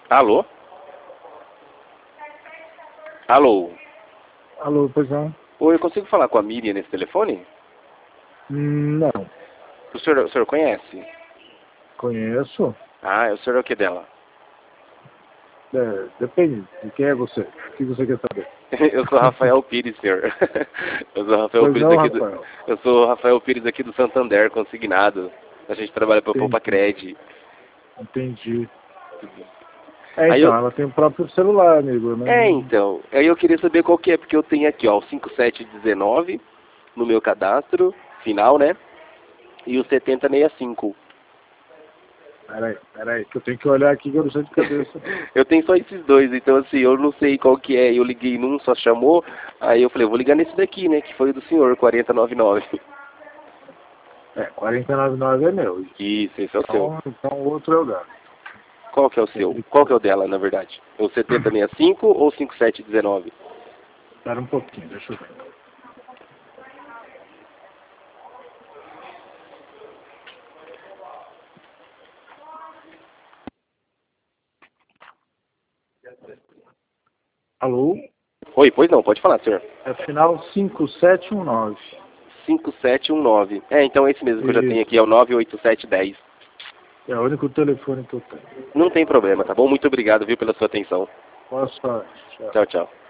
Alô? Alô? Alô, pois não? Oi, eu consigo falar com a Miriam nesse telefone? Não. O senhor conhece? Conheço. Ah, o senhor é o que dela? Depende de quem é você. O que você quer saber? Eu sou Rafael Pires, senhor. Eu sou Rafael Pois Pires não, aqui Rafael. eu sou Rafael Pires aqui do Santander, consignado. A gente trabalha para Poupa Entendi. Cred. Entendi. Aí Então, ela tem o próprio celular, amigo, né? então, aí eu queria saber qual que é, porque eu tenho aqui, ó, o 5719 no meu cadastro final, né? E o 7065. Peraí, que eu tenho que olhar aqui que eu não sei de cabeça. Eu tenho só esses dois, então assim, eu não sei qual que é. Eu liguei num, só chamou. Aí eu falei, eu vou ligar nesse daqui, né? Que foi o do senhor, 4099. 499 é meu. Isso, esse é o seu. Então o outro é o gato. Qual que é o seu? Qual que é o dela, na verdade? É o 7065 ou 5719? Espera um pouquinho, deixa eu ver. Alô? Oi, pois não, pode falar, senhor. É final 5719. 5719. É, então é esse mesmo que eu já tenho aqui, Isso. é o 98710. É o único telefone que eu tenho. Não tem problema, tá bom? Muito obrigado, viu, pela sua atenção. Boa sorte. Tchau. Tchau, tchau.